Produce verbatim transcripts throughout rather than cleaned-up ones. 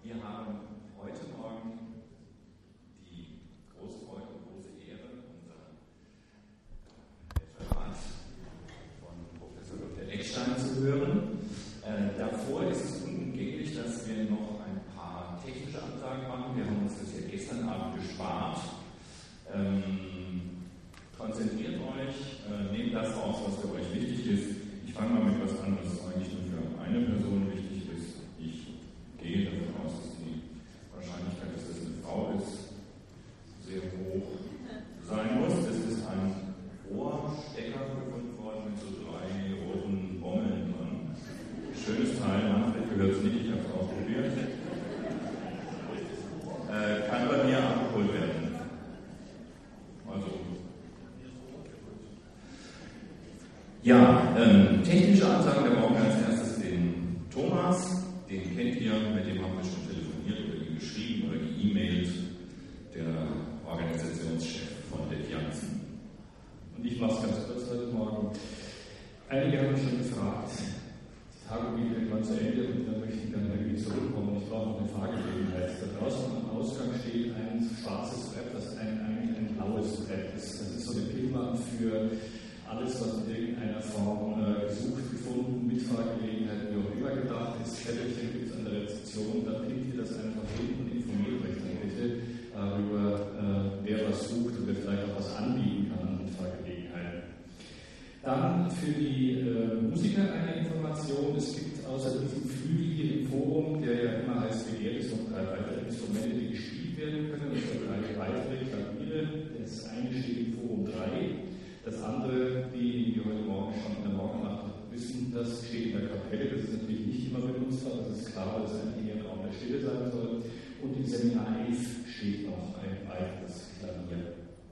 Wir haben heute Morgen die große Freude und große Ehre, unseren Referat von Professor Doktor Eckstein zu hören. Äh, davor ist es unumgänglich, dass wir noch ein paar technische Ansagen machen. Wir haben uns das ja gestern Abend gespart. Ähm, konzentriert euch, äh, nehmt das raus, was für euch wichtig ist. Ich fange mal mit was an, was eigentlich nur für eine Person wichtig ist. Ich gehe davon aus, dass die Wahrscheinlichkeit, dass das eine Frau ist, sehr hoch sein muss. Es ist ein Ohrstecker gefunden worden mit so drei roten Bommeln dran. Schönes Teil, Manfred gehört es nicht, ich habe es ausprobiert. Äh, kann bei mir abgeholt werden. Also. Ja, ähm, technische Ansagen, da brauchen wir als erstes den Thomas, den kennt ihr, mit dem haben wir schon telefoniert oder ihn geschrieben oder geemailt, der Organisationschef von der Janssen. Und ich mache es ganz kurz heute Morgen. Einige haben mich schon gefragt, die Tagung geht irgendwann zu Ende und dann möchte ich dann irgendwie zurückkommen. Ich brauche noch eine Fahrgelegenheit. Da draußen am Ausgang steht ein schwarzes Brett, das ein, eigentlich ein blaues Brett ist. Das ist so eine Pinnwand für alles, was in irgendeiner Form äh, gesucht, gefunden, Mitfahrgelegenheit, wie auch immer gedacht ist. Zettelchen gibt es an der Rezeption, dann pinnt ihr das einfach hin und informiert euch dann bitte darüber, äh, wer was sucht und wer vielleicht auch was anbieten kann an Mitfahrgelegenheiten. Dann für die äh, Musiker eine Information. Es gibt außer diesem Flügel hier im Forum, der ja immer heißt Begehrt, noch drei weitere Instrumente, die gespielt werden können. Es gibt drei weitere Klaviere. Das eine steht im Forum drei. Das andere, die wir heute Morgen schon in der Morgennacht wissen, das steht in der Kapelle. Das ist natürlich nicht immer benutzbar, das ist klar, weil es eigentlich eher ein Raum der Stille sein soll. Und im Seminar elf steht noch ein weiteres Klavier.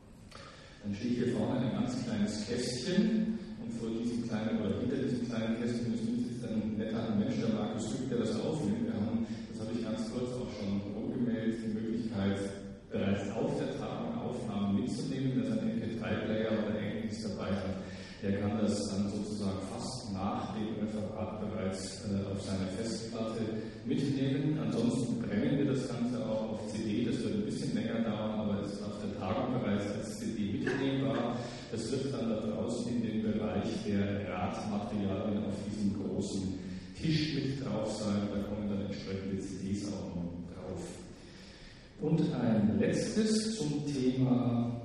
Dann steht hier vorne ein ganz kleines Kästchen und vor diesem kleinen oder hinter diesem kleinen Kästchen ist jetzt ein netter Mensch, der Markus Rück, der das aufnimmt. Wir haben, das habe ich ganz kurz auch schon rumgemeldet, die Möglichkeit, bereits auf der Tagung Aufnahmen mitzunehmen, dass ein M P drei Player oder ähnliches dabei hat. Der kann das dann sozusagen fast nach dem Referat bereits äh, auf seine Festplatte mitnehmen. Ansonsten brennen wir das Ganze auch auf C D. Das wird ein bisschen länger dauern, aber es ist auf der Tagung bereits als C D mitnehmbar. Das wird dann da draußen in dem Bereich der Radmaterialien auf diesem großen Tisch mit drauf sein. Da kommen dann entsprechende C Ds auch noch drauf. Und ein letztes zum Thema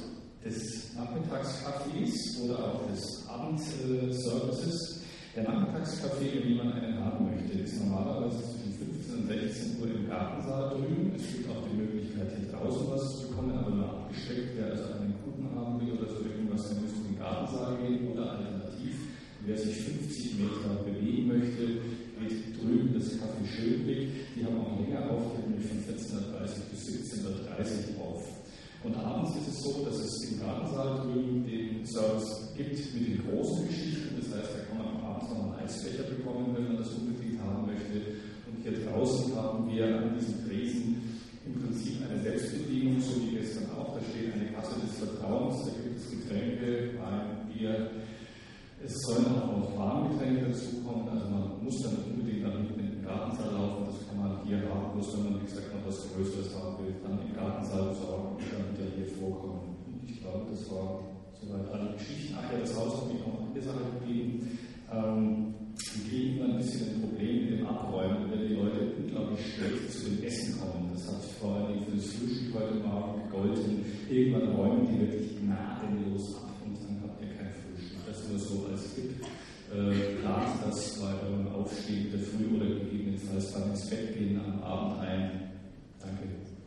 des Nachmittagskaffees oder auch des Abendservices. Der Nachmittagskaffee, wenn jemand einen haben möchte, ist normalerweise zwischen fünfzehn und sechzehn Uhr im Gartensaal drüben. Es gibt auch die Möglichkeit, hier draußen was zu bekommen, aber nur abgesteckt. Wer also einen Kuchen haben will oder so irgendwas, der müsste in den Gartensaal gehen oder alternativ. Wer sich fünfzig Meter bewegen möchte, geht drüben das Café Schönblick. Die haben auch länger auf, die nämlich von vierzehn Uhr dreißig bis siebzehn Uhr dreißig auf. Und abends ist es so, dass es im Gartensaal drüben den Service gibt mit den großen Geschichten. Das heißt, da kann man am Abend noch einen Eisbecher bekommen, wenn man das unbedingt haben möchte. Und hier draußen haben wir an diesem Tresen im Prinzip eine Selbstbedienung, so wie gestern auch. Da steht eine Kasse des Vertrauens, da gibt es Getränke, Wein, Bier. Es sollen auch noch Warmgetränke dazukommen, also man muss dann nicht unbedingt nach hinten in den Gartensaal laufen, das kann man hier haben, bloß wenn man, wie gesagt, noch was Größeres haben will, dann im Gartensaal besorgen und dann wieder hier vorkommen. Und ich glaube, das war soweit alle Geschichten. Ach ja, das Haus hat mich noch eine Sache gegeben. Ähm, wir kriegen immer ein bisschen ein Problem mit dem Abräumen, wenn die Leute unglaublich schlecht zu dem Essen kommen. Das hat vor allem für das Frühstück heute Morgen gegolten. Irgendwann räumen die wirklich gnadenlos ab und dann habt ihr kein Frühstück. Das nur so als Tipp. Äh, plant das bei eurem Aufstehen der Früh oder gegebenenfalls beim ins Bett gehen am Abend ein. Danke.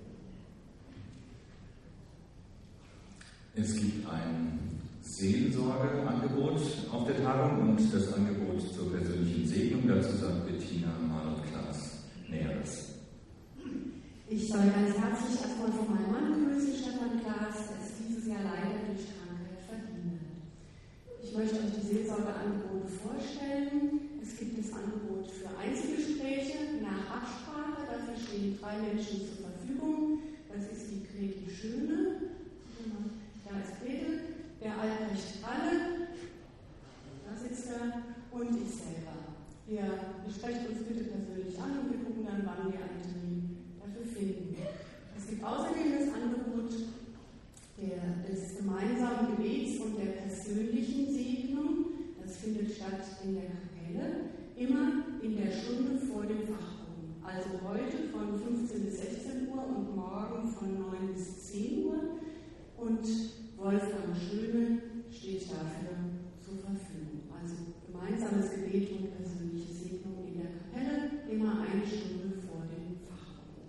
Es gibt ein Seelsorgeangebot auf der Tagung und das Angebot zur persönlichen Segnung. Dazu sagt Bettina Marlon-Klaas Näheres. Ich soll ganz herzlich erstmal von meinem Mann grüßen, Stefan Klaas, der ist dieses Jahr leider durch Krankheit verhindert. Ich möchte euch die Seelsorgeangebote vorstellen. Es gibt das Angebot für Einzelgespräche nach Absprache. Dafür stehen drei Menschen zur Verfügung. Das ist die Grete Schöne, da ist Grete, der Albrecht Ralle, da sitzt er, und ich selber. Wir besprechen uns bitte persönlich an und wir gucken dann, wann wir einen Termin also heute von fünfzehn bis sechzehn Uhr und morgen von neun bis zehn Uhr. Und Wolfgang Schöne steht dafür zur Verfügung. Also gemeinsames Gebet und persönliche Segnung in der Kapelle, immer eine Stunde vor dem Fachraum.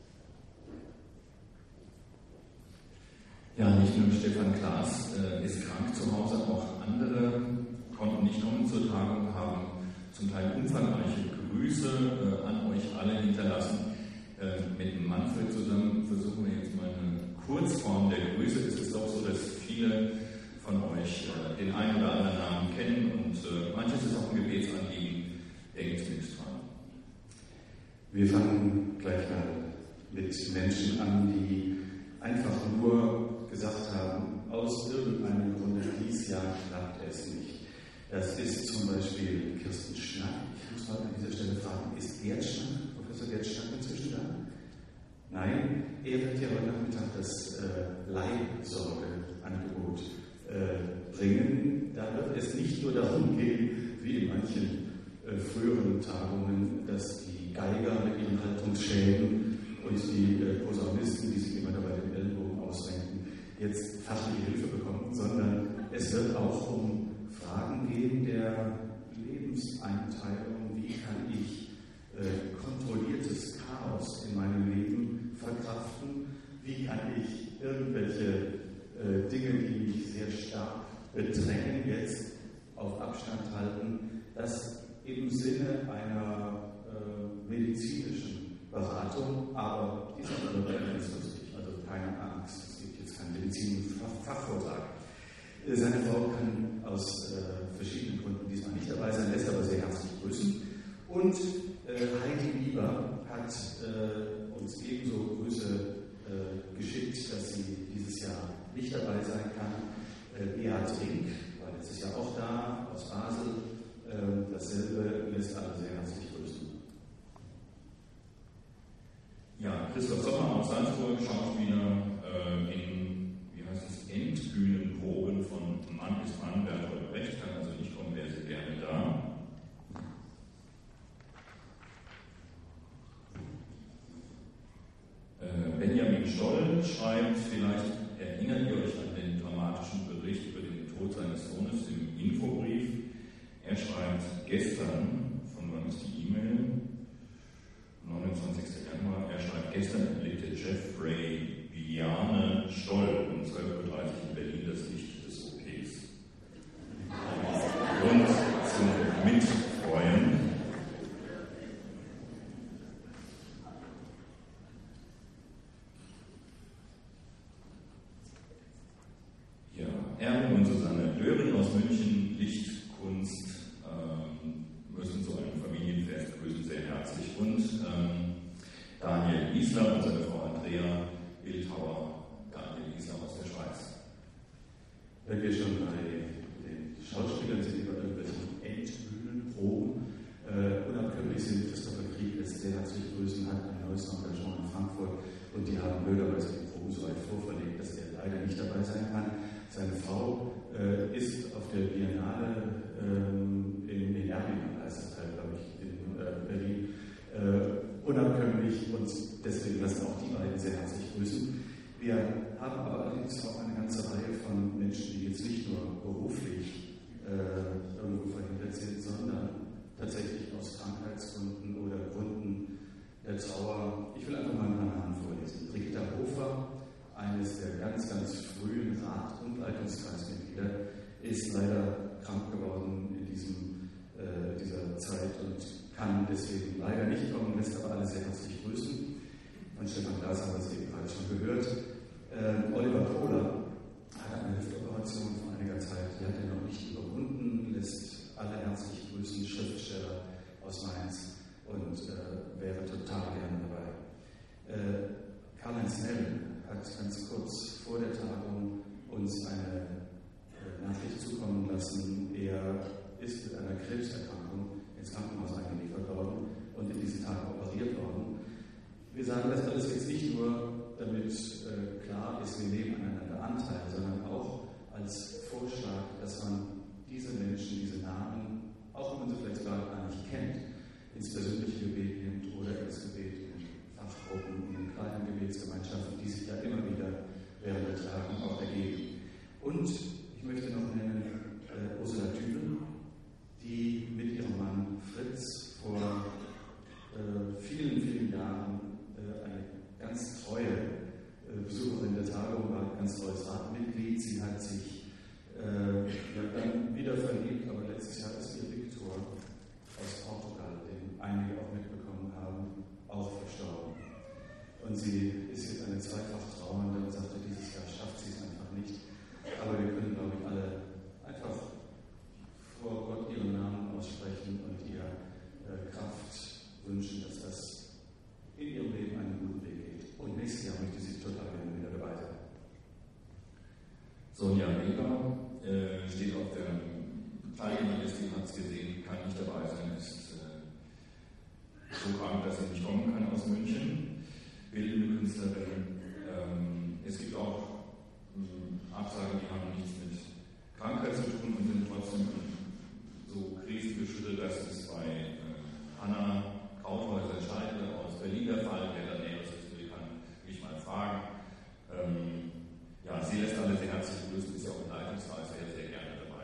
Ja, nicht nur Stefan Klaas äh, ist krank zu Hause, auch andere konnten nicht kommen zur Tagung, haben zum Teil umfangreiche Grüße äh, an euch alle hinterlassen. Äh, mit Manfred zusammen versuchen wir jetzt mal eine Kurzform der Grüße. Es ist doch so, dass viele von euch äh, den einen oder anderen Namen kennen und äh, manches ist auch ein Gebetsanliegen. Denkt mit dran. Wir fangen gleich mal mit Menschen an, die einfach nur gesagt haben, aus irgendeinem Grunde, dieses Jahr klappt es nicht. Das ist zum Beispiel Kirsten Schnack. Ich muss mal an dieser Stelle fragen, ist Gerd Schnack, Professor Gerd Schnack inzwischen da? Nein, er wird ja heute Nachmittag das äh, Leihsorgeangebot äh, bringen. Da wird es nicht nur darum gehen, wie in manchen äh, früheren Tagungen, dass die Geiger mit ihren Haltungsschäden und die äh, Posaunisten, die sich immer dabei den Ellenbogen ausrenken, jetzt fachliche Hilfe bekommen, sondern es wird auch um Fragen gehen der Lebenseinteilung. Wie kann ich äh, kontrolliertes Chaos in meinem Leben verkraften? Wie kann ich irgendwelche äh, Dinge, die mich sehr stark bedrängen, jetzt auf Abstand halten? Das im Sinne einer äh, medizinischen Beratung, aber die ist auch ganz lustig, also keine Angst, es gibt jetzt keinen medizinischen Fachvortrag. Seine Frau kann aus äh, verschiedenen Gründen diesmal nicht dabei sein, lässt aber sehr herzlich grüßen. Und äh, Heidi Bieber hat äh, uns ebenso Grüße äh, geschickt, dass sie dieses Jahr nicht dabei sein kann. Äh, Beat Rink war letztes Jahr auch da, aus Basel. Äh, dasselbe lässt alle sehr herzlich grüßen. Ja, Christoph Sommer aus Salzburg, Schauspieler äh, in, wie heißt es, Endbühnenproben von Mann bis Mann, Bertolt Brecht, kann also nicht kommen, wäre sehr gerne da. Äh, Benjamin Stoll schreibt, vielleicht erinnert ihr euch an den dramatischen Bericht über den Tod seines Sohnes im Infobrief. Er schreibt, gestern, von wann ist die E-Mail? neunundzwanzigsten Januar, er schreibt, gestern erblickte Jeffrey Viane Stoll um zwölf Uhr dreißig in Berlin das Licht des O Ps. Und zum Mitfreuen. Ja, Erwin und Susanne Döring aus München, Lichtkunst, ähm, müssen zu einem Familienfest grüßen, sehr herzlich. Und ähm, Daniel Isler und seine Frau Andrea Bildhauer, Daniel Isler aus der Schweiz. Wenn wir schon bei den Schauspielern sind, die bei irgendwelchen Endbühnenproben äh, unabkömmlich sind, Christopher Krieg lässt sehr herzlich grüßen, hat ein neues Engagement in Frankfurt und die haben blöderweise die Proben so weit vorverlegt, dass er leider nicht dabei sein kann. Seine Frau äh, ist auf der Biennale ähm, in, in Erlangen, heißt das Teil, glaube ich, in äh, Berlin, äh, unabkömmlich und deswegen lassen auch die beiden sehr herzlich grüßen. Wir haben aber allerdings auch eine ganze Reihe von Menschen, die jetzt nicht nur beruflich äh, irgendwo verhindert sind, sondern tatsächlich aus Krankheitsgründen oder Gründen der Trauer. Ich will einfach mal ein paar Namen vorlesen. Brigitta Hofer, eines der ganz, ganz frühen Rat- und Leitungskreismitglieder, ist leider krank geworden in diesem, äh, dieser Zeit und kann deswegen leider nicht kommen, lässt aber alle sehr herzlich grüßen. Von Stefan Klaas haben wir es eben gerade schon gehört. Ähm, Oliver Kohler hat eine Hüftoperation vor einiger Zeit, die hat er noch nicht überwunden, lässt alle herzlich grüßen, Schriftsteller aus Mainz und äh, wäre total gerne dabei. Äh, Karl-Heinz Nell hat ganz kurz vor der Tagung uns eine äh, Nachricht zukommen lassen. Er ist mit einer Krebserkrankung ins Krankenhaus eingeliefert worden und in diesen Tagen operiert worden. Wir sagen das alles jetzt nicht nur, damit äh, klar ist, wir nehmen aneinander Anteil, sondern auch als Vorschlag, dass man diese Menschen, diese Namen, auch wenn man sie vielleicht gar nicht kennt, ins persönliche Gebet nimmt oder ins Gebet in Fachgruppen, in kleinen Gebetsgemeinschaften, die sich ja immer wieder während der Tagung auch ergeben. Und ich möchte noch nennen äh, Ursula Dübel, die mit ihrem Mann Fritz vor äh, vielen, vielen Jahren äh, eine ganz treue äh, Besucherin der Tagung war, ein ganz treues Ratmitglied. Sie hat sich äh, ja, dann wieder verliebt, aber letztes Jahr ist ihr Viktor aus Portugal, den einige auch mitbekommen haben, auch verstorben. Und sie ist jetzt eine zweifach Trauernde und sagte, dieses Jahr schafft sie es einfach nicht. Aber wir können, glaube ich, alle einfach vor Gott ihren Namen aussprechen und ihr äh, Kraft wünschen, dass das in ihrem Leben einen guten Weg geht. Und nächstes Jahr möchte sie total gerne wieder dabei sein. Sonja Weber äh, steht auf der Teilnehmerliste, hat es gesehen, kann nicht dabei sein, ist äh, so krank, dass sie nicht kommen kann aus München. Bildende Künstlerin. Ähm, es gibt auch ähm, Absagen, die haben nichts mit Krankheit zu tun und sind trotzdem so krisengeschüttelt. Das ist bei äh, Anna Krauthäuser-Scheidle aus Berlin der Fall, wer da näheres wissen kann, mich mal fragen. Ähm, ja, sie lässt alle sehr herzlich grüßen, ist ja auch im Leitungskreis sehr, sehr gerne dabei.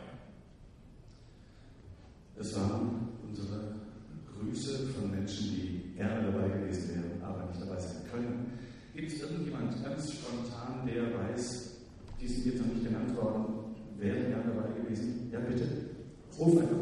Das waren unsere Grüße von Menschen, die gerne dabei gewesen wären, aber nicht dabei sein können. Gibt es irgendjemand ganz spontan, der weiß, die sind jetzt noch nicht genannt worden, wäre gerne dabei gewesen? Ja, bitte. Ruf einfach